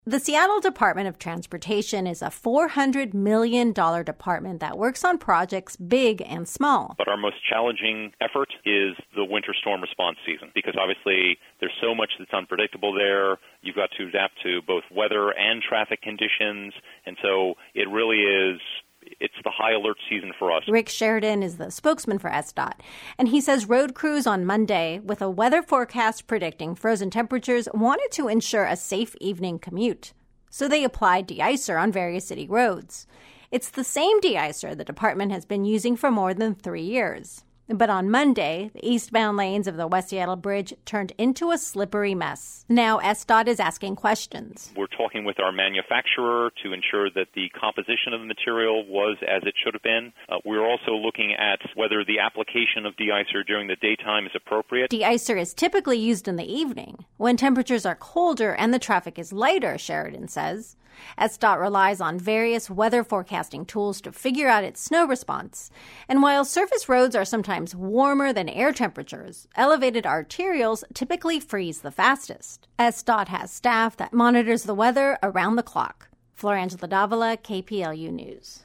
The Seattle Department of Transportation is a $400 million department that works on projects big and small. But our most challenging effort is the winter storm response season, because obviously there's so much that's unpredictable there. You've got to adapt to both weather and traffic conditions, and so it really is... It's the high alert season for us. Rick Sheridan is the spokesman for SDOT, and he says road crews on Monday, with a weather forecast predicting frozen temperatures, wanted to ensure a safe evening commute. So they applied de-icer on various city roads. It's the same de-icer the department has been using for more than 3 years. But on Monday, the eastbound lanes of the West Seattle Bridge turned into a slippery mess. Now SDOT is asking questions. We're talking with our manufacturer to ensure that the composition of the material was as it should have been. We're also looking at whether the application of de-icer during the daytime is appropriate. De-icer is typically used in the evening, when temperatures are colder and the traffic is lighter, Sheridan says. SDOT relies on various weather forecasting tools to figure out its snow response. And while surface roads are sometimes warmer than air temperatures, elevated arterials typically freeze the fastest. SDOT has staff that monitors the weather around the clock. Florangela Davila, KPLU News.